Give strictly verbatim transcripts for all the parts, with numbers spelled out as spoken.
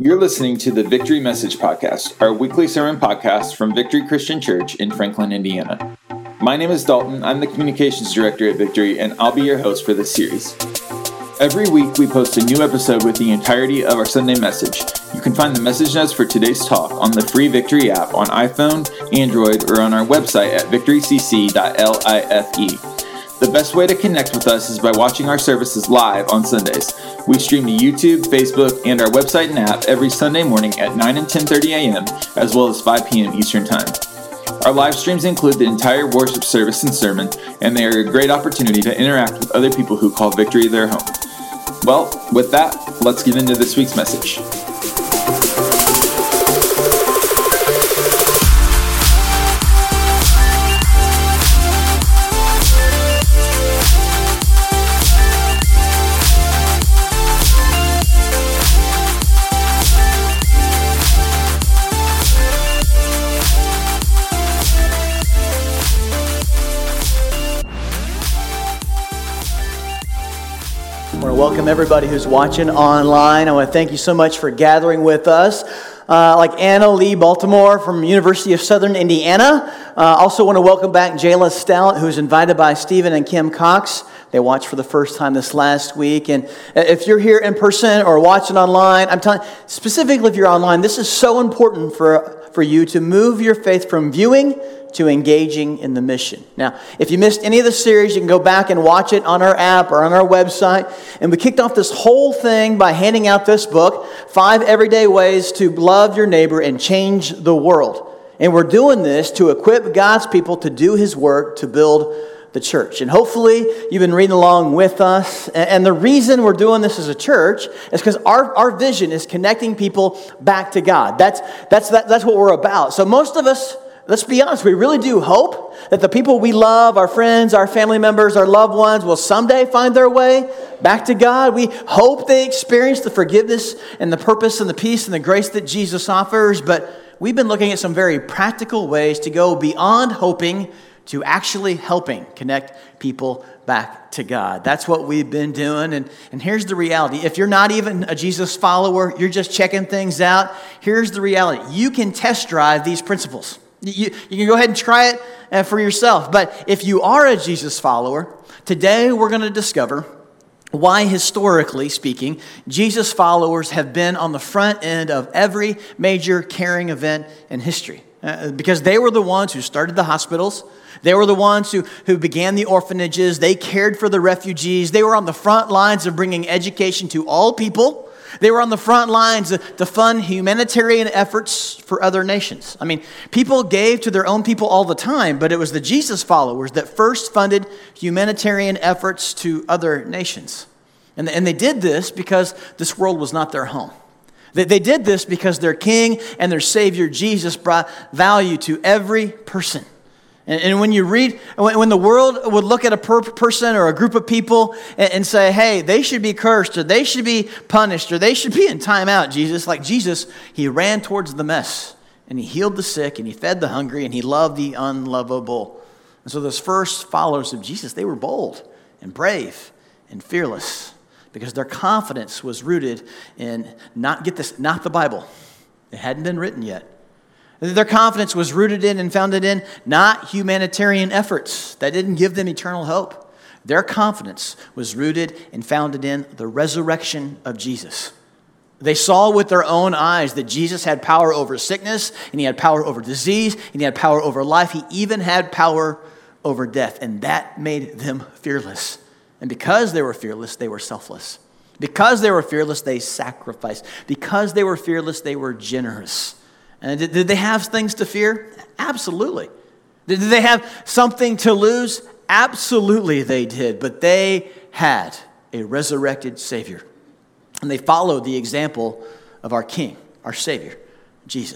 You're listening to the Victory Message Podcast, our weekly sermon podcast from Victory Christian Church in Franklin, Indiana. My name is Dalton. I'm the Communications Director at Victory, and I'll be your host for this series. Every week, we post a new episode with the entirety of our Sunday message. You can find the message notes for today's talk on the free Victory app on iPhone, Android, or on our website at victory c c dot life. The best way to connect with us is by watching our services live on Sundays. We stream to YouTube, Facebook, and our website and app every Sunday morning at nine and ten thirty a.m., as well as five p.m. Eastern Time. Our live streams include the entire worship service and sermon, and they are a great opportunity to interact with other people who call Victory their home. Well, with that, let's get into this week's message. I want to welcome everybody who's watching online. I want to thank you so much for gathering with us. Uh, like Anna Lee Baltimore from University of Southern Indiana. Uh, also want to welcome back Jayla Stout, who's invited by Stephen and Kim Cox. They watched for the first time this last week. And if you're here in person or watching online, I'm telling specifically if you're online, this is so important for, for you to move your faith from viewing to engaging in the mission. Now, if you missed any of the series, you can go back and watch it on our app or on our website. And we kicked off this whole thing by handing out this book, Five Everyday Ways to Love Your Neighbor and Change the World. And we're doing this to equip God's people to do His work to build the church. And hopefully you've been reading along with us. And the reason we're doing this as a church is because our, our vision is connecting people back to God. That's, that's, that, that's what we're about. So most of us, let's be honest, we really do hope that the people we love, our friends, our family members, our loved ones, will someday find their way back to God. We hope they experience the forgiveness and the purpose and the peace and the grace that Jesus offers. But we've been looking at some very practical ways to go beyond hoping to actually helping connect people back to God. That's what we've been doing. And, and here's the reality. If you're not even a Jesus follower, you're just checking things out, here's the reality. You can test drive these principles. You, you can go ahead and try it uh, for yourself. But if you are a Jesus follower, today we're going to discover why, historically speaking, Jesus followers have been on the front end of every major caring event in history. Uh, because they were the ones who started the hospitals. They were the ones who, who began the orphanages. They cared for the refugees. They were on the front lines of bringing education to all people. They were on the front lines to fund humanitarian efforts for other nations. I mean, people gave to their own people all the time, but it was the Jesus followers that first funded humanitarian efforts to other nations. And, and they did this because this world was not their home. They, they did this because their King and their Savior, Jesus, brought value to every person. And, and when you read, when, when the world would look at a per- person or a group of people and, and say, hey, they should be cursed, or they should be punished, or they should be in timeout, Jesus, like Jesus, he ran towards the mess, and he healed the sick, and he fed the hungry, and he loved the unlovable. And so those first followers of Jesus, they were bold and brave and fearless because their confidence was rooted in, not, get this, not the Bible. It hadn't been written yet. Their confidence was rooted in and founded in not humanitarian efforts that didn't give them eternal hope. Their confidence was rooted and founded in the resurrection of Jesus. They saw with their own eyes that Jesus had power over sickness, and he had power over disease, and he had power over life. He even had power over death, and that made them fearless. And because they were fearless, they were selfless. Because they were fearless, they sacrificed. Because they were fearless, they were generous. And did, did they have things to fear? Absolutely. Did, did they have something to lose? Absolutely they did. But they had a resurrected Savior. And they followed the example of our King, our Savior, Jesus.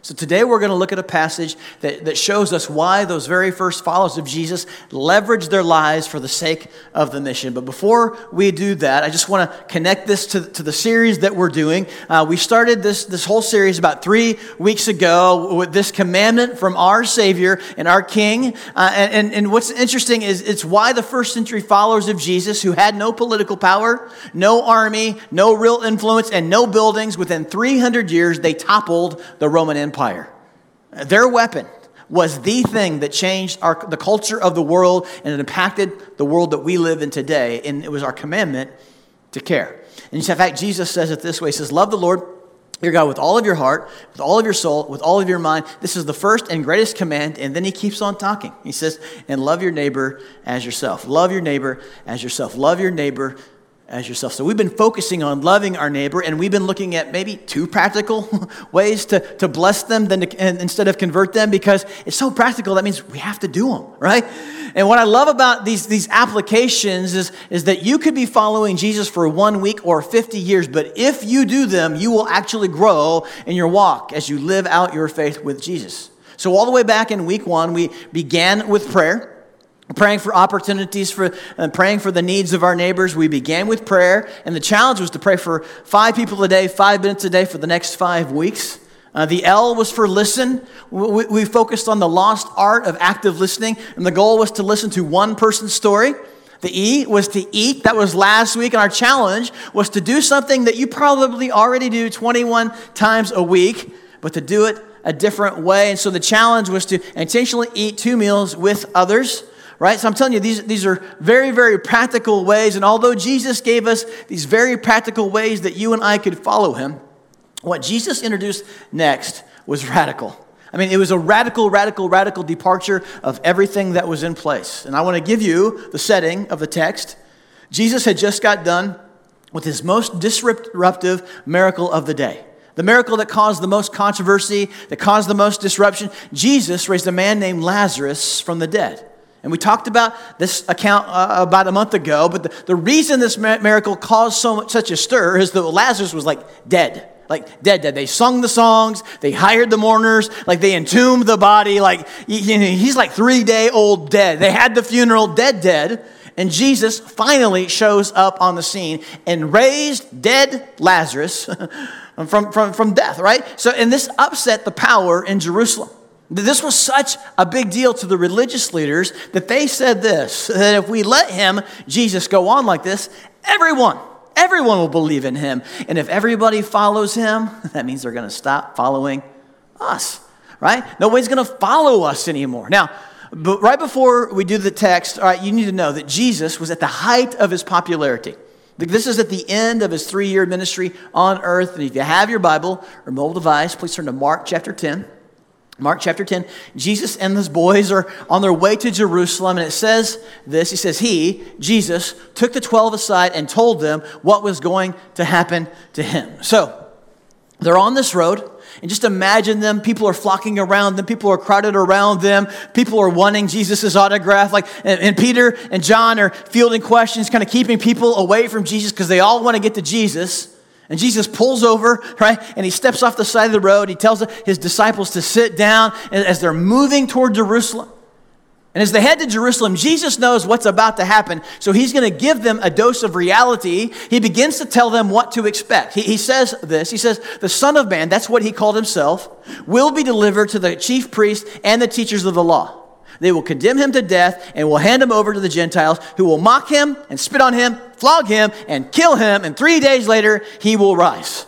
So today we're going to look at a passage that, that shows us why those very first followers of Jesus leveraged their lives for the sake of the mission. But before we do that, I just want to connect this to, to the series that we're doing. Uh, we started this, this whole series about three weeks ago with this commandment from our Savior and our King. Uh, and, and, and what's interesting is it's why the first century followers of Jesus, who had no political power, no army, no real influence, and no buildings, within three hundred years, they toppled the Roman Empire. Empire. Their weapon was the thing that changed our, the culture of the world, and it impacted the world that we live in today. And it was our commandment to care. And in fact, Jesus says it this way. He says, love the Lord your God with all of your heart, with all of your soul, with all of your mind. This is the first and greatest command. And then he keeps on talking. He says, and love your neighbor as yourself. Love your neighbor as yourself. Love your neighbor as yourself. So we've been focusing on loving our neighbor, and we've been looking at maybe two practical ways to, to bless them than to, and instead of convert them, because it's so practical. That means we have to do them, right? And what I love about these, these applications is, is that you could be following Jesus for one week or fifty years, but if you do them, you will actually grow in your walk as you live out your faith with Jesus. So all the way back in week one, we began with prayer. Praying for opportunities, for uh, praying for the needs of our neighbors. We began with prayer, and the challenge was to pray for five people a day, five minutes a day for the next five weeks. Uh, the L was for listen. We, we focused on the lost art of active listening, and the goal was to listen to one person's story. The E was to eat. That was last week, and our challenge was to do something that you probably already do twenty-one times a week, but to do it a different way. And so the challenge was to intentionally eat two meals with others. Right? So I'm telling you, these, these are very, very practical ways. And although Jesus gave us these very practical ways that you and I could follow him, what Jesus introduced next was radical. I mean, it was a radical, radical, radical departure of everything that was in place. And I want to give you the setting of the text. Jesus had just got done with his most disruptive miracle of the day. The miracle that caused the most controversy, that caused the most disruption. Jesus raised a man named Lazarus from the dead. And we talked about this account uh, about a month ago, but the, the reason this miracle caused so much, such a stir is that Lazarus was like dead, like dead, dead. They sung the songs, they hired the mourners, like they entombed the body, like you know, he's like three day old dead. They had the funeral, dead, dead, and Jesus finally shows up on the scene and raised dead Lazarus from, from, from death, right? So, and this upset the power in Jerusalem. This was such a big deal to the religious leaders that they said this, that if we let him, Jesus, go on like this, everyone, everyone will believe in him. And if everybody follows him, that means they're going to stop following us, right? Nobody's going to follow us anymore. Now, but right before we do the text, all right, you need to know that Jesus was at the height of his popularity. This is at the end of his three-year ministry on earth. And if you have your Bible or mobile device, please turn to Mark chapter ten. Mark chapter ten, Jesus and his boys are on their way to Jerusalem, and it says this, he says, he, Jesus, took the twelve aside and told them what was going to happen to him. So, they're on this road, and just imagine them, people are flocking around them, people are crowded around them, people are wanting Jesus' autograph, like, and, and Peter and John are fielding questions, kind of keeping people away from Jesus, because they all want to get to Jesus. And Jesus pulls over, right, and he steps off the side of the road. He tells his disciples to sit down as they're moving toward Jerusalem. And as they head to Jerusalem, Jesus knows what's about to happen, so he's going to give them a dose of reality. He begins to tell them what to expect. He, he says this, he says, the Son of Man, that's what he called himself, will be delivered to the chief priests and the teachers of the law. They will condemn him to death and will hand him over to the Gentiles, who will mock him and spit on him, flog him and kill him, and three days later he will rise.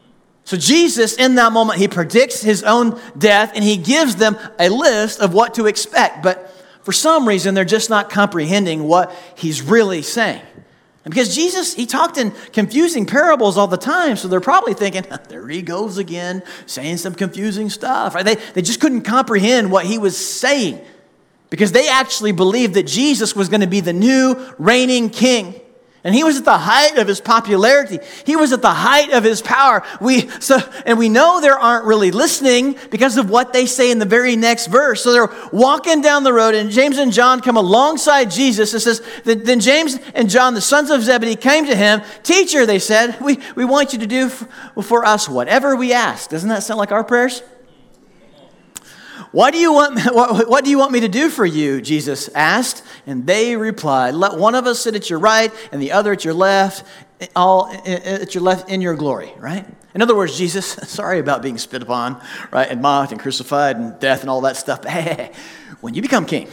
So Jesus, in that moment, he predicts his own death, and he gives them a list of what to expect. But for some reason, they're just not comprehending what he's really saying. And because Jesus, he talked in confusing parables all the time, so they're probably thinking, there he goes again, saying some confusing stuff. Right? They, they just couldn't comprehend what he was saying, because they actually believed that Jesus was going to be the new reigning king. And he was at the height of his popularity. He was at the height of his power. We so, and we know they aren't really listening because of what they say in the very next verse. So they're walking down the road, and James and John come alongside Jesus. It says, then James and John, the sons of Zebedee, came to him. Teacher, they said, we, we want you to do for us whatever we ask. Doesn't that sound like our prayers? Why do you want me, what, what do you want me to do for you? Jesus asked. And they replied, let one of us sit at your right and the other at your left, all at your left in your glory, right? In other words, Jesus, sorry about being spit upon, right, and mocked and crucified and death and all that stuff. But hey, hey, hey, when you become king,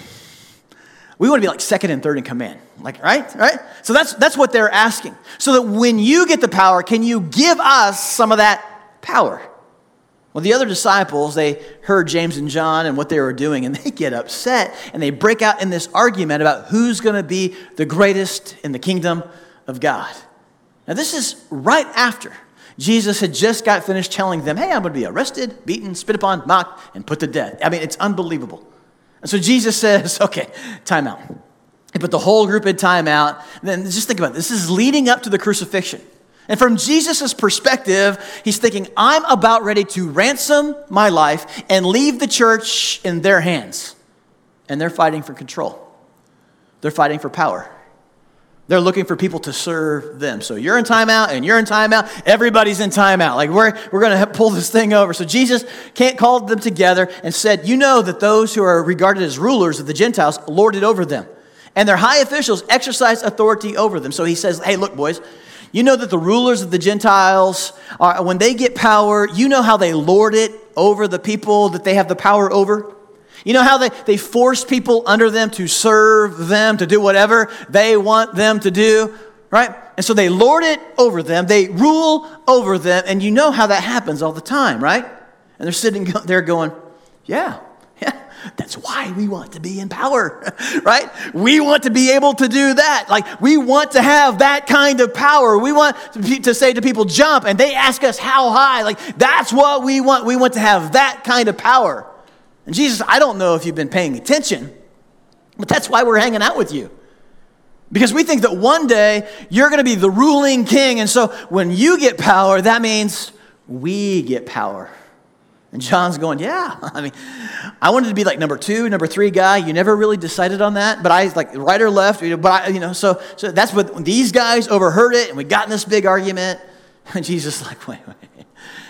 we want to be like second and third in command. Like, right? Right? So that's that's what they're asking. So that when you get the power, can you give us some of that power? Well, the other disciples, they heard James and John and what they were doing, and they get upset, and they break out in this argument about who's going to be the greatest in the kingdom of God. Now, this is right after Jesus had just got finished telling them, hey, I'm going to be arrested, beaten, spit upon, mocked, and put to death. I mean, it's unbelievable. And so Jesus says, okay, time out. He put the whole group in time out. Then just think about it. This is leading up to the crucifixion. And from Jesus' perspective, he's thinking, I'm about ready to ransom my life and leave the church in their hands. And they're fighting for control. They're fighting for power. They're looking for people to serve them. So you're in timeout and you're in timeout. Everybody's in timeout. Like we're, we're going to pull this thing over. So Jesus can't call them together and said, you know that those who are regarded as rulers of the Gentiles lord it over them. And their high officials exercise authority over them. So he says, hey, look, boys, you know that the rulers of the Gentiles, are, when they get power, you know how they lord it over the people that they have the power over? You know how they, they force people under them to serve them, to do whatever they want them to do, right? And so they lord it over them. They rule over them. And you know how that happens all the time, right? And they're sitting there going, yeah, yeah, that's why we want to be in power, right? We want to be able to do that. Like, we want to have that kind of power. We want to, to say to people, jump, and they ask us how high. Like, that's what we want. We want to have that kind of power. And Jesus, I don't know if you've been paying attention, but that's why we're hanging out with you. Because we think that one day you're going to be the ruling king. And so when you get power, that means we get power. And John's going, yeah. I mean, I wanted to be like number two, number three guy. You never really decided on that. But I like right or left. But I, you know, so so that's what these guys overheard it, and we got in this big argument. And Jesus is like, wait, wait.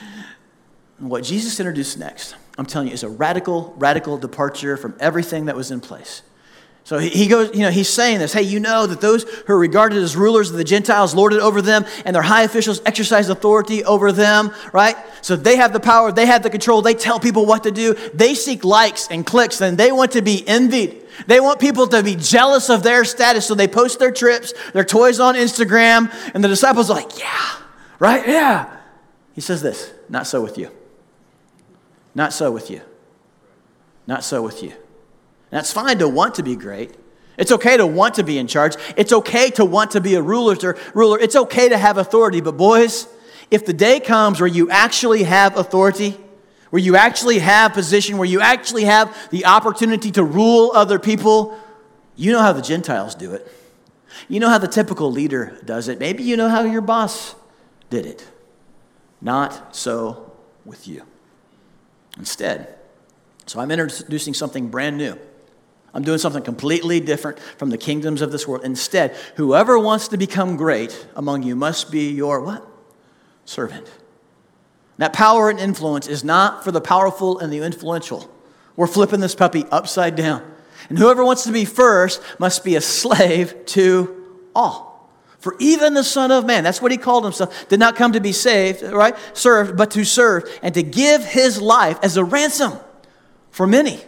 And what Jesus introduced next, I'm telling you, is a radical, radical departure from everything that was in place. So he goes, you know, he's saying this, hey, you know that those who are regarded as rulers of the Gentiles lord it over them, and their high officials exercise authority over them, right? So they have the power, they have the control, they tell people what to do, they seek likes and clicks, and they want to be envied. They want people to be jealous of their status, so they post their trips, their toys on Instagram, and the disciples are like, yeah, right, yeah. He says this, not so with you. Not so with you. Not so with you. Now, it's fine to want to be great. It's okay to want to be in charge. It's okay to want to be a ruler. ruler. It's okay to have authority. But boys, if the day comes where you actually have authority, where you actually have position, where you actually have the opportunity to rule other people, you know how the Gentiles do it. You know how the typical leader does it. Maybe you know how your boss did it. Not so with you. Instead, so I'm introducing something brand new. I'm doing something completely different from the kingdoms of this world. Instead, whoever wants to become great among you must be your what? Servant. That power and influence is not for the powerful and the influential. We're flipping this puppy upside down. And whoever wants to be first must be a slave to all. For even the Son of Man, that's what he called himself, did not come to be saved, right? Served, but to serve and to give his life as a ransom for many.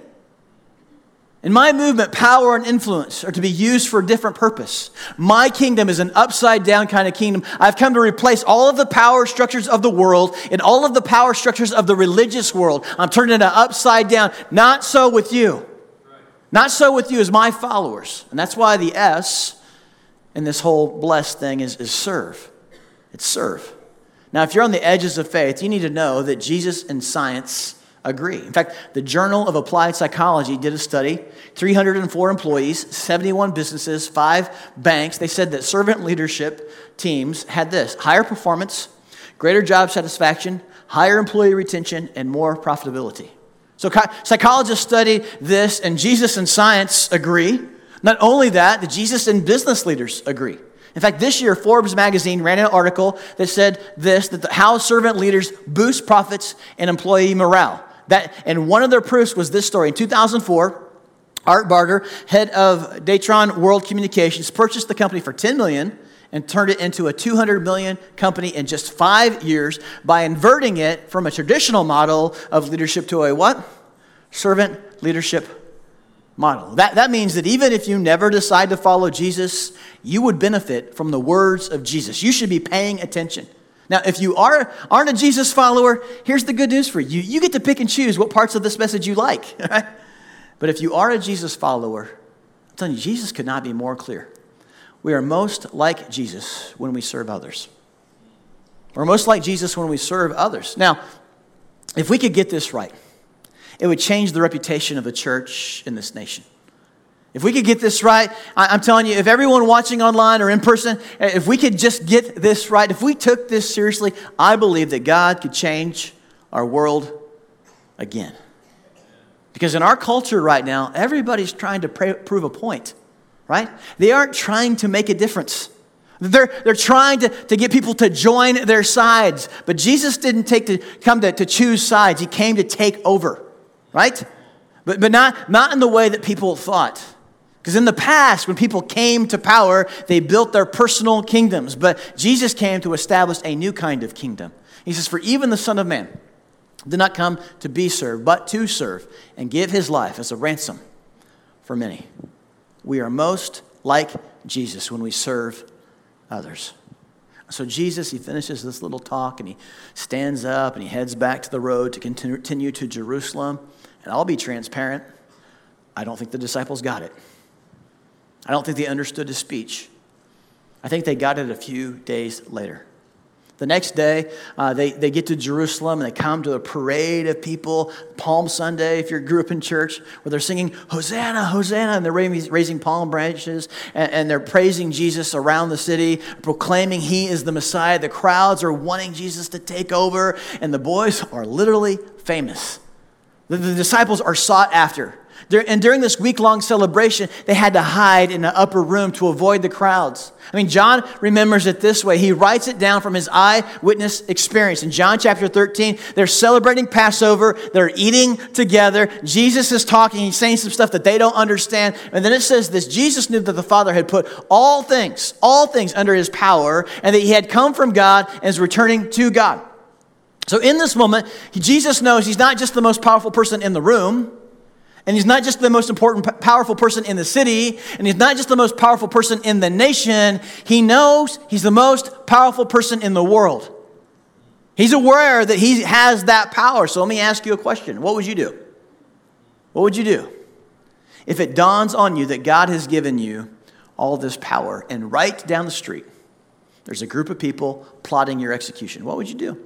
In my movement, power and influence are to be used for a different purpose. My kingdom is an upside down kind of kingdom. I've come to replace all of the power structures of the world and all of the power structures of the religious world. I'm turning it upside down. Not so with you. Not so with you as my followers. And that's why the S in this whole blessed thing is, is serve. It's serve. Now, if you're on the edges of faith, you need to know that Jesus and science agree. In fact, the Journal of Applied Psychology did a study, three hundred four employees, seventy-one businesses, five banks. They said that servant leadership teams had this: higher performance, greater job satisfaction, higher employee retention, and more profitability. So psychologists study this, and Jesus and science agree. Not only that, the Jesus and business leaders agree. In fact, this year, Forbes magazine ran an article that said this, that the, how servant leaders boost profits and employee morale. That, and one of their proofs was this story. In two thousand four, Art Barter, head of Datron World Communications, purchased the company for ten million dollars and turned it into a two hundred million dollars company in just five years by inverting it from a traditional model of leadership to a what? Servant leadership model. That, that means that even if you never decide to follow Jesus, you would benefit from the words of Jesus. You should be paying attention. Now, if you are, aren't a Jesus follower, here's the good news for you. You get to pick and choose what parts of this message you like. Right? But if you are a Jesus follower, I'm telling you, Jesus could not be more clear. We are most like Jesus when we serve others. We're most like Jesus when we serve others. Now, if we could get this right, it would change the reputation of the church in this nation. If we could get this right, I'm telling you, if everyone watching online or in person, if we could just get this right, if we took this seriously, I believe that God could change our world again. Because in our culture right now, everybody's trying to pray, prove a point, right? They aren't trying to make a difference. They're, they're trying to, to get people to join their sides. But Jesus didn't take to come to, to choose sides. He came to take over, right? But, but not, not in the way that people thought. Because in the past, when people came to power, they built their personal kingdoms. But Jesus came to establish a new kind of kingdom. He says, for even the Son of Man did not come to be served, but to serve and give his life as a ransom for many. We are most like Jesus when we serve others. So Jesus, he finishes this little talk and he stands up and he heads back to the road to continue to Jerusalem. And I'll be transparent. I don't think the disciples got it. I don't think they understood his speech. I think they got it a few days later. The next day, uh, they, they get to Jerusalem and they come to a parade of people, Palm Sunday, if you grew up in church, where they're singing, Hosanna, Hosanna, and they're raising palm branches, and, and they're praising Jesus around the city, proclaiming he is the Messiah. The crowds are wanting Jesus to take over, and the boys are literally famous. The, the disciples are sought after. And during this week-long celebration, they had to hide in the upper room to avoid the crowds. I mean, John remembers it this way. He writes it down from his eyewitness experience. In John chapter thirteen, they're celebrating Passover. They're eating together. Jesus is talking. He's saying some stuff that they don't understand. And then it says this: Jesus knew that the Father had put all things, all things under his power, and that he had come from God and is returning to God. So in this moment, Jesus knows he's not just the most powerful person in the room, and he's not just the most important, powerful person in the city, and he's not just the most powerful person in the nation. He knows he's the most powerful person in the world. He's aware that he has that power. So let me ask you a question. What would you do? What would you do if it dawns on you that God has given you all this power, and right down the street, there's a group of people plotting your execution? What would you do?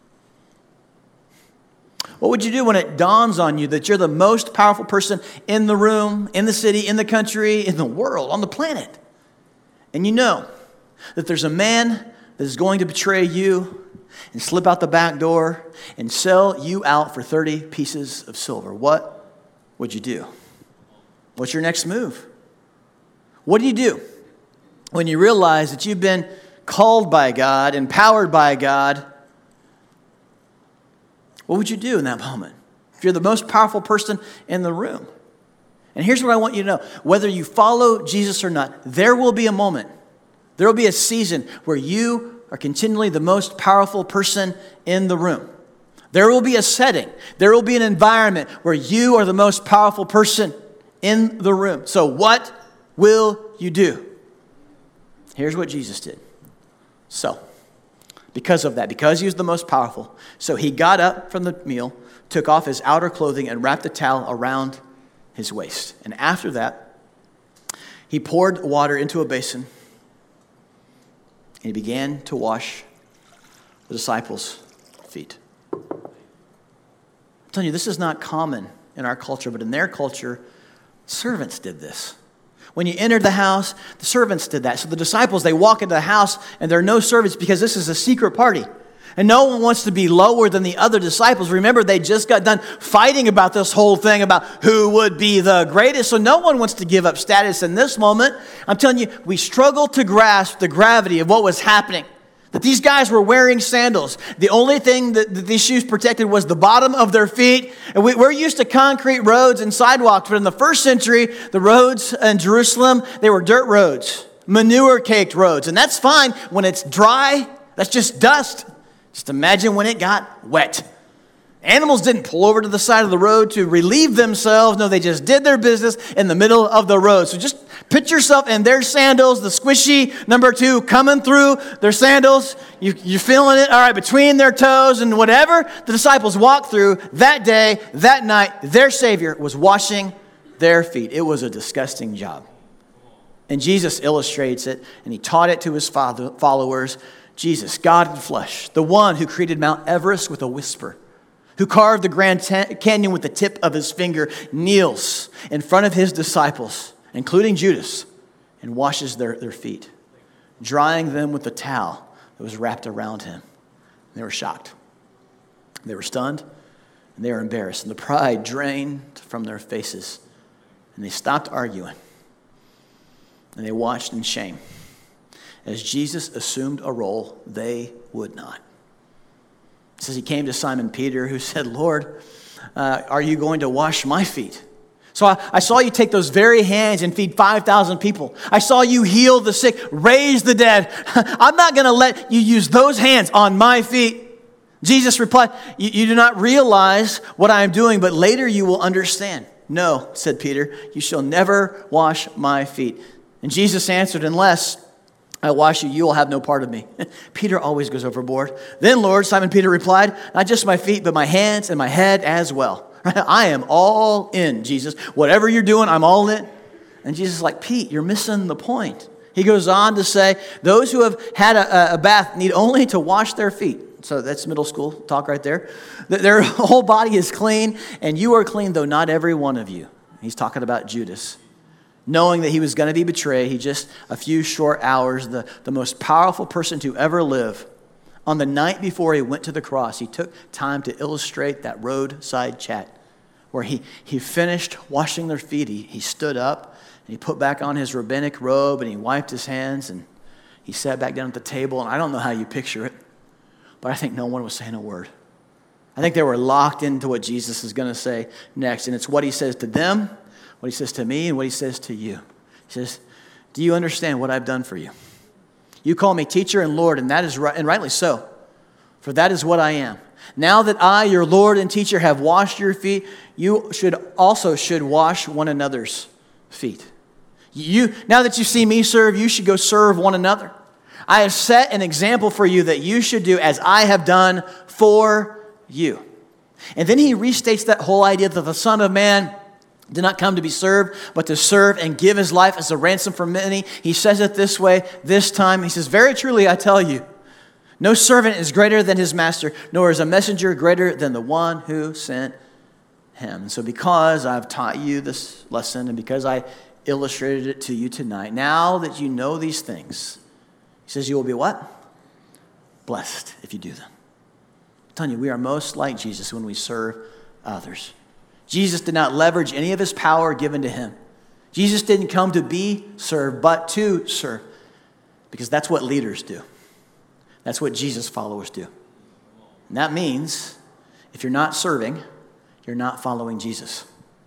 What would you do when it dawns on you that you're the most powerful person in the room, in the city, in the country, in the world, on the planet? And you know that there's a man that is going to betray you and slip out the back door and sell you out for thirty pieces of silver. What would you do? What's your next move? What do you do when you realize that you've been called by God, empowered by God? What would you do in that moment if you're the most powerful person in the room? And here's what I want you to know. Whether you follow Jesus or not, there will be a moment, there will be a season where you are continually the most powerful person in the room. There will be a setting, there will be an environment where you are the most powerful person in the room. So what will you do? Here's what Jesus did. So, because of that, because he was the most powerful, so he got up from the meal, took off his outer clothing, and wrapped a towel around his waist. And after that, he poured water into a basin, and he began to wash the disciples' feet. I'm telling you, this is not common in our culture, but in their culture, servants did this. When you entered the house, the servants did that. So the disciples, they walk into the house and there are no servants because this is a secret party. And no one wants to be lower than the other disciples. Remember, they just got done fighting about this whole thing about who would be the greatest. So no one wants to give up status in this moment. I'm telling you, we struggle to grasp the gravity of what was happening. That these guys were wearing sandals. The only thing that, that these shoes protected was the bottom of their feet. And we, we're used to concrete roads and sidewalks, but in the first century, the roads in Jerusalem, they were dirt roads, manure-caked roads. And that's fine when it's dry. That's just dust. Just imagine when it got wet. Animals didn't pull over to the side of the road to relieve themselves. No, they just did their business in the middle of the road. So just put yourself in their sandals, the squishy number two coming through their sandals. You, you're feeling it, all right, between their toes, and whatever the disciples walked through that day, that night, their Savior was washing their feet. It was a disgusting job. And Jesus illustrates it, and he taught it to his father, followers. Jesus, God in flesh, the one who created Mount Everest with a whisper, who carved the Grand Canyon with the tip of his finger, kneels in front of his disciples, including Judas, and washes their, their feet, drying them with the towel that was wrapped around him. They were shocked. They were stunned, and they were embarrassed, and the pride drained from their faces, and they stopped arguing, and they watched in shame as Jesus assumed a role they would not. It says he came to Simon Peter, who said, Lord, uh, are you going to wash my feet? So I, I saw you take those very hands and feed five thousand people. I saw you heal the sick, raise the dead. I'm not going to let you use those hands on my feet. Jesus replied, you, you do not realize what I am doing, but later you will understand. No, said Peter, you shall never wash my feet. And Jesus answered, unless I wash you, you will have no part of me. Peter always goes overboard. Then, Lord, Simon Peter replied, not just my feet, but my hands and my head as well. I am all in, Jesus. Whatever you're doing, I'm all in. And Jesus is like, Pete, you're missing the point. He goes on to say, those who have had a, a bath need only to wash their feet. So that's middle school talk right there. Their whole body is clean, and you are clean, though not every one of you. He's talking about Judas. Knowing that he was going to be betrayed, he just a few short hours, the, the most powerful person to ever live, on the night before he went to the cross, he took time to illustrate that roadside chat where he, he finished washing their feet. He, he stood up and he put back on his rabbinic robe and he wiped his hands and he sat back down at the table. And I don't know how you picture it, but I think no one was saying a word. I think they were locked into what Jesus is going to say next. And it's what he says to them, what he says to me, and what he says to you. He says, do you understand what I've done for you? You call me teacher and Lord, and that is right, and rightly so, for that is what I am. Now that I, your Lord and teacher, have washed your feet, you should also should wash one another's feet. You, now that you see me serve, you should go serve one another. I have set an example for you that you should do as I have done for you. And then he restates that whole idea that the Son of Man did not come to be served, but to serve and give his life as a ransom for many. He says it this way, this time. He says, very truly, I tell you, no servant is greater than his master, nor is a messenger greater than the one who sent him. And so because I've taught you this lesson and because I illustrated it to you tonight, now that you know these things, he says you will be what? Blessed if you do them. I'm telling you, we are most like Jesus when we serve others. Jesus did not leverage any of his power given to him. Jesus didn't come to be served, but to serve. Because that's what leaders do. That's what Jesus followers do. And that means if you're not serving, you're not following Jesus.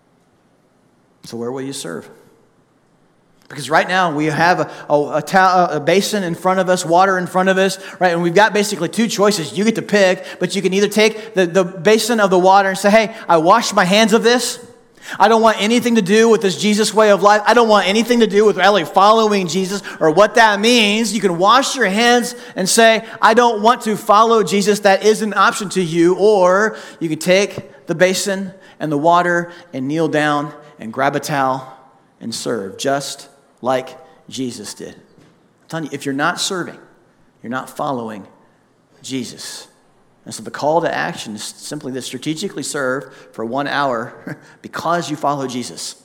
So where will you serve? Because right now we have a, a, a, ta- a basin in front of us, water in front of us, right? And we've got basically two choices. You get to pick, but you can either take the, the basin of the water and say, hey, I washed my hands of this. I don't want anything to do with this Jesus way of life. I don't want anything to do with really following Jesus or what that means. You can wash your hands and say, I don't want to follow Jesus. That is an option to you. Or you can take the basin and the water and kneel down and grab a towel and serve, just like Jesus did. I'm telling you, if you're not serving, you're not following Jesus. And so the call to action is simply to strategically serve for one hour because you follow Jesus.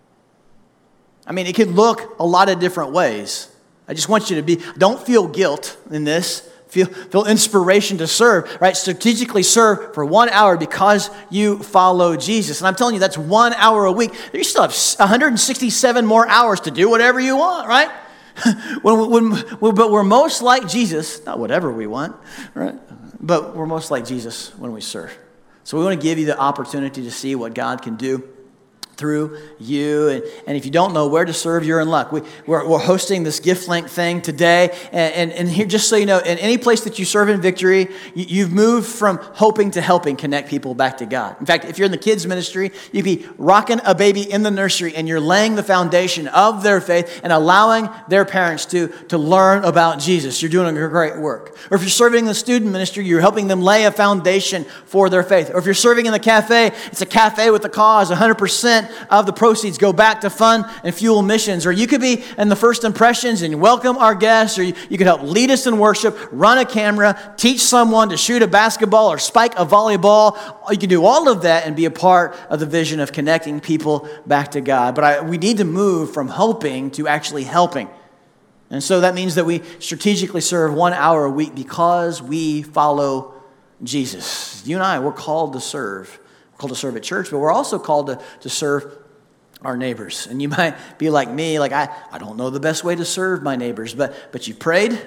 I mean, it can look a lot of different ways. I just want you to be, don't feel guilt in this. Feel, feel inspiration to serve, right? Strategically serve for one hour because you follow Jesus. And I'm telling you, that's one hour a week. You still have one hundred sixty-seven more hours to do whatever you want, right? when, when, when, but we're most like Jesus, not whatever we want, right? But we're most like Jesus when we serve. So we want to give you the opportunity to see what God can do through you. And, and if you don't know where to serve, you're in luck. We, we're, we're hosting this gift link thing today. And, and, and here, just so you know, in any place that you serve in Victory, you, you've moved from hoping to helping connect people back to God. In fact, if you're in the kids ministry, you'd be rocking a baby in the nursery and you're laying the foundation of their faith and allowing their parents to, to learn about Jesus. You're doing a great work. Or if you're serving in the student ministry, you're helping them lay a foundation for their faith. Or if you're serving in the cafe, it's a cafe with a cause, one hundred percent of the proceeds go back to fund and fuel missions. Or you could be in the first impressions and welcome our guests, or you, you could help lead us in worship, run a camera, teach someone to shoot a basketball or spike a volleyball. You can do all of that and be a part of the vision of connecting people back to God. But I, we need to move from hoping to actually helping. And so that means that we strategically serve one hour a week because we follow Jesus. You and I, we're called to serve. Called to serve at church, but we're also called to, to serve our neighbors. And you might be like me, like I, I don't know the best way to serve my neighbors, but but you've prayed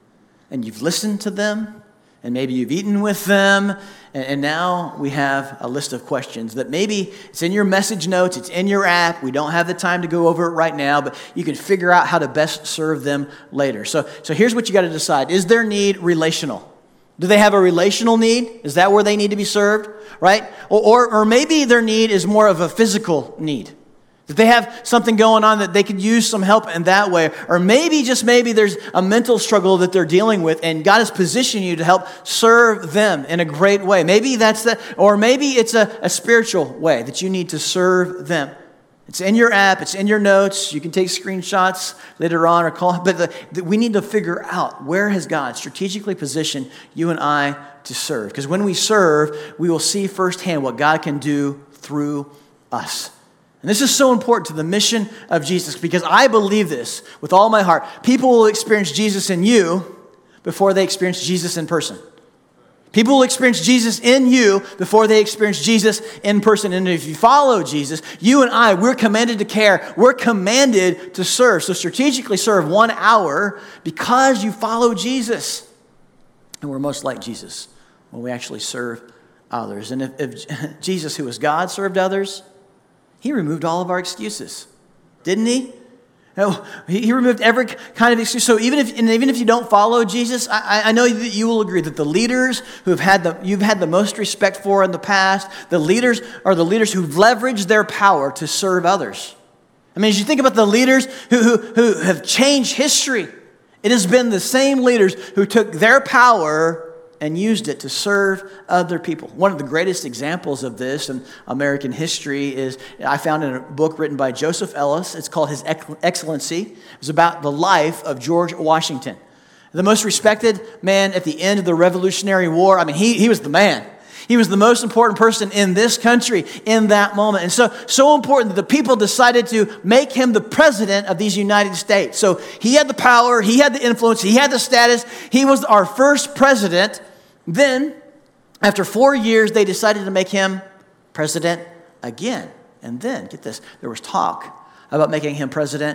and you've listened to them and maybe you've eaten with them, and, and now we have a list of questions that maybe it's in your message notes, it's in your app. We don't have the time to go over it right now, but you can figure out how to best serve them later. So, so here's what you got to decide. Is their need relational? Do they have a relational need? Is that where they need to be served, right? Or, or, or maybe their need is more of a physical need. That they have something going on that they could use some help in that way. Or maybe, just maybe, there's a mental struggle that they're dealing with and God has positioned you to help serve them in a great way. Maybe that's the, or maybe it's a, a spiritual way that you need to serve them. It's in your app, it's in your notes. You can take screenshots later on or call. But the, the, we need to figure out, where has God strategically positioned you and I to serve? Because when we serve, we will see firsthand what God can do through us. And this is so important to the mission of Jesus, because I believe this with all my heart. People will experience Jesus in you before they experience Jesus in person. People will experience Jesus in you before they experience Jesus in person. And if you follow Jesus, you and I, we're commanded to care. We're commanded to serve. So strategically serve one hour because you follow Jesus. And we're most like Jesus when we actually serve others. And if, if Jesus, who was God, served others, he removed all of our excuses. Didn't he? No, he removed every kind of excuse. So even if, and even if you don't follow Jesus, I, I know that you will agree that the leaders who have had the, you've had the most respect for in the past, the leaders are the leaders who've leveraged their power to serve others. I mean, as you think about the leaders who, who, who have changed history, it has been the same leaders who took their power and used it to serve other people. One of the greatest examples of this in American history is, I found in a book written by Joseph Ellis. It's called His Excellency. It was about the life of George Washington, the most respected man at the end of the Revolutionary War. I mean, he, he was the man. He was the most important person in this country in that moment. And so, so important that the people decided to make him the president of these United States. So he had the power, he had the influence, he had the status. He was our first president. Then, after four years, they decided to make him president again. And then, get this, there was talk about making him president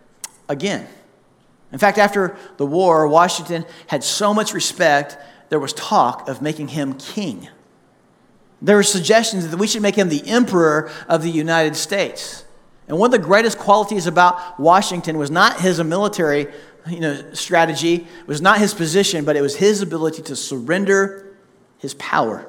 again. In fact, after the war, Washington had so much respect, there was talk of making him king. There were suggestions that we should make him the emperor of the United States. And one of the greatest qualities about Washington was not his military you know, strategy, was not his position, but it was his ability to surrender his power.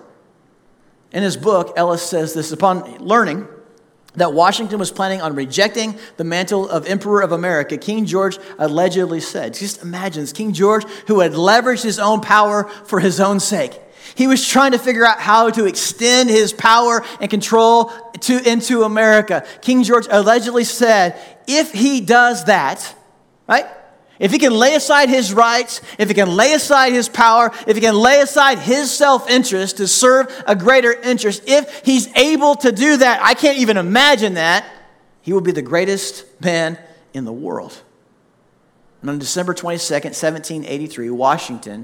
In his book, Ellis says this: upon learning that Washington was planning on rejecting the mantle of Emperor of America, King George allegedly said, just imagine this, King George, who had leveraged his own power for his own sake. He was trying to figure out how to extend his power and control to, into America. King George allegedly said, if he does that, right? If he can lay aside his rights, if he can lay aside his power, if he can lay aside his self-interest to serve a greater interest, if he's able to do that, I can't even imagine that, he will be the greatest man in the world. And on December twenty-second, seventeen eighty-three, Washington,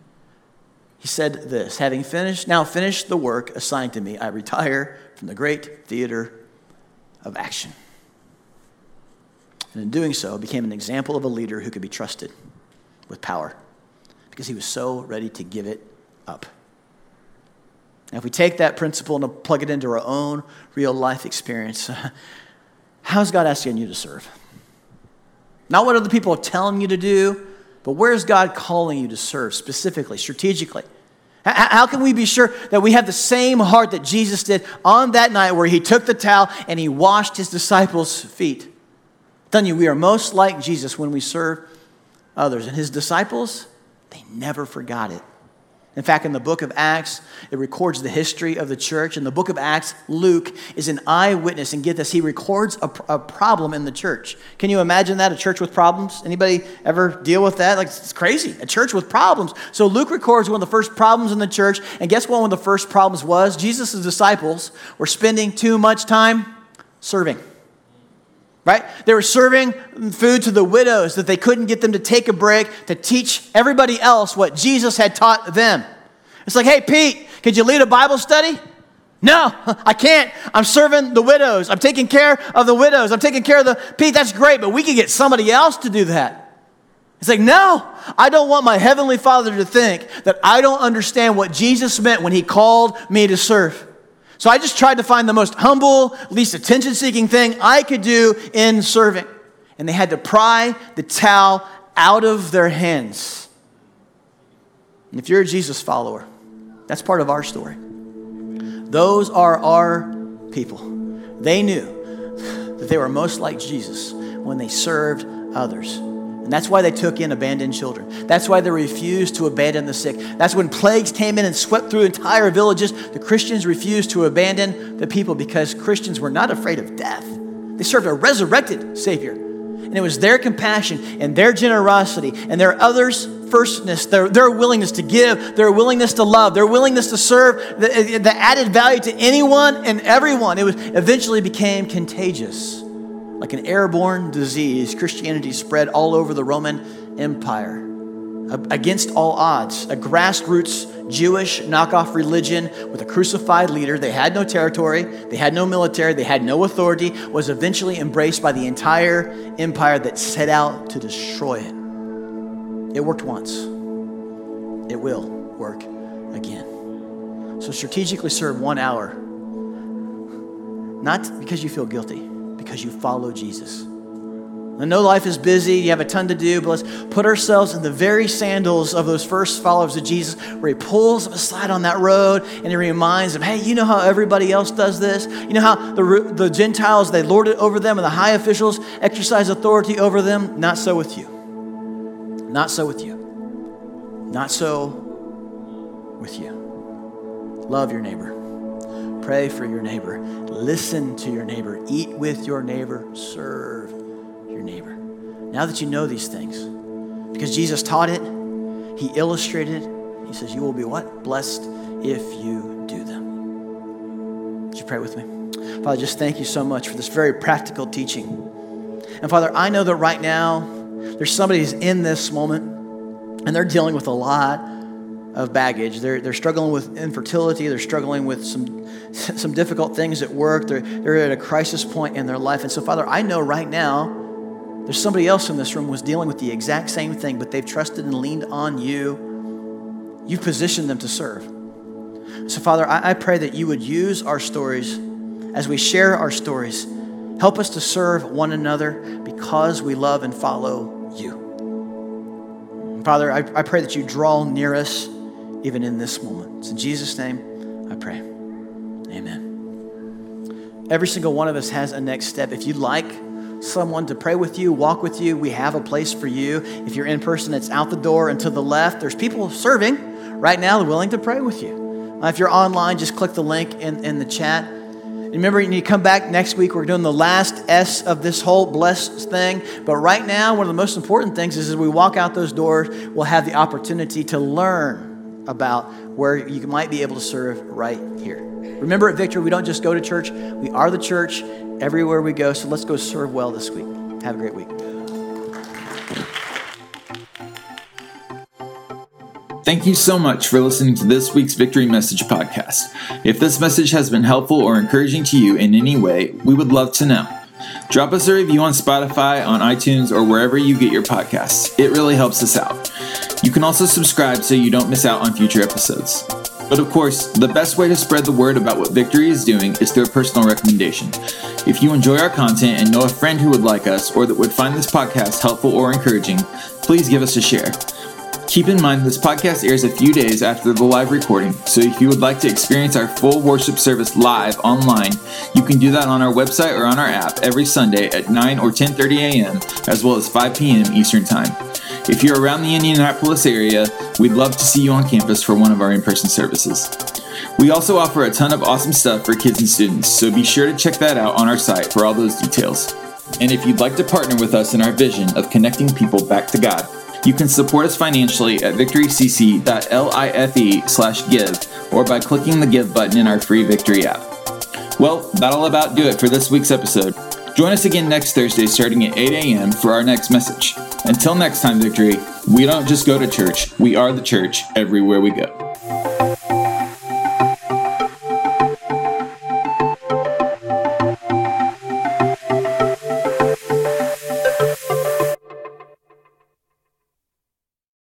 he said this: having finished, now finished the work assigned to me, I retire from the great theater of action. And in doing so, became an example of a leader who could be trusted with power because he was so ready to give it up. Now, if we take that principle and plug it into our own real life experience, how's God asking you to serve? Not what other people are telling you to do, but where's God calling you to serve specifically, strategically? How can we be sure that we have the same heart that Jesus did on that night where he took the towel and he washed his disciples' feet? I'm telling you, we are most like Jesus when we serve others. And his disciples, they never forgot it. In fact, in the book of Acts, it records the history of the church. In the book of Acts, Luke is an eyewitness. And get this, he records a, a problem in the church. Can you imagine that, a church with problems? Anybody ever deal with that? Like, it's crazy, a church with problems. So Luke records one of the first problems in the church. And guess what one of the first problems was? Jesus' disciples were spending too much time serving. Right? They were serving food to the widows that they couldn't get them to take a break to teach everybody else what Jesus had taught them. It's like, hey, Pete, could you lead a Bible study? No, I can't. I'm serving the widows. I'm taking care of the widows. I'm taking care of the... Pete, that's great, but we could get somebody else to do that. It's like, no, I don't want my Heavenly Father to think that I don't understand what Jesus meant when he called me to serve. So I just tried to find the most humble, least attention-seeking thing I could do in serving. And they had to pry the towel out of their hands. And if you're a Jesus follower, that's part of our story. Those are our people. They knew that they were most like Jesus when they served others. And that's why they took in abandoned children. That's why they refused to abandon the sick. That's when plagues came in and swept through entire villages. The Christians refused to abandon the people because Christians were not afraid of death. They served a resurrected Savior. And it was their compassion and their generosity and their others' firstness, their, their willingness to give, their willingness to love, their willingness to serve, the, the added value to anyone and everyone. It was eventually became contagious. Like an airborne disease, Christianity spread all over the Roman Empire. Against all odds, a grassroots Jewish knockoff religion with a crucified leader, they had no territory, they had no military, they had no authority, was eventually embraced by the entire empire that set out to destroy it. It worked once. It will work again. So strategically serve one hour, not because you feel guilty, because you follow Jesus. I know life is busy, you have a ton to do, but let's put ourselves in the very sandals of those first followers of Jesus where he pulls them aside on that road and he reminds them, hey, you know how everybody else does this? You know how the, the Gentiles, they lord it over them and the high officials exercise authority over them? Not so with you. Not so with you. Not so with you. Love your neighbor. Pray for your neighbor. Listen to your neighbor. Eat with your neighbor. Serve your neighbor. Now that you know these things, because Jesus taught it, he illustrated it, he says, you will be what? Blessed if you do them. Would you pray with me? Father, just thank you so much for this very practical teaching. And Father, I know that right now, there's somebody who's in this moment, and they're dealing with a lot of baggage. They're, they're struggling with infertility. They're struggling with some some difficult things at work. They're, they're at a crisis point in their life. And so, Father, I know right now there's somebody else in this room who's dealing with the exact same thing, but they've trusted and leaned on you. You've positioned them to serve. So, Father, I, I pray that you would use our stories as we share our stories. Help us to serve one another because we love and follow you. Father, I, I pray that you draw near us even in this moment. It's in Jesus' name I pray. Amen. Every single one of us has a next step. If you'd like someone to pray with you, walk with you, we have a place for you. If you're in person, it's out the door and to the left. There's people serving right now willing to pray with you. Uh, if you're online, just click the link in, in the chat. Remember, you need to come back next week. We're doing the last S of this whole blessed thing. But right now, one of the most important things is as we walk out those doors, we'll have the opportunity to learn about where you might be able to serve right here. Remember, at Victory, we don't just go to church. We are the church everywhere we go. So let's go serve well this week. Have a great week. Thank you so much for listening to this week's Victory Message podcast. If this message has been helpful or encouraging to you in any way, we would love to know. Drop us a review on Spotify, on iTunes, or wherever you get your podcasts. It really helps us out. You can also subscribe so you don't miss out on future episodes. But of course, the best way to spread the word about what Victory is doing is through a personal recommendation. If you enjoy our content and know a friend who would like us or that would find this podcast helpful or encouraging, please give us a share. Keep in mind this podcast airs a few days after the live recording, so if you would like to experience our full worship service live online, you can do that on our website or on our app every Sunday at nine or ten thirty a.m. as well as five p.m. Eastern Time. If you're around the Indianapolis area, we'd love to see you on campus for one of our in-person services. We also offer a ton of awesome stuff for kids and students, so be sure to check that out on our site for all those details. And if you'd like to partner with us in our vision of connecting people back to God, you can support us financially at victorycc.life slash give or by clicking the Give button in our free Victory app. Well, that'll about do it for this week's episode. Join us again next Thursday starting at eight a.m. for our next message. Until next time, Victory, we don't just go to church, we are the church everywhere we go.